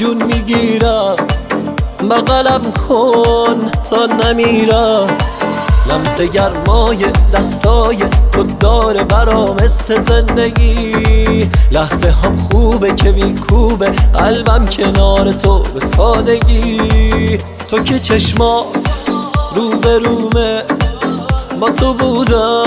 جون میگیرم، بغلم کن تا نمیرم. لمس گرمای دستای تو داره برام حس زندگی. لحظه هم خوبه که میکوبه قلبم کنار تو به سادگی. تو که چشمات رو به رومه، با تو بودم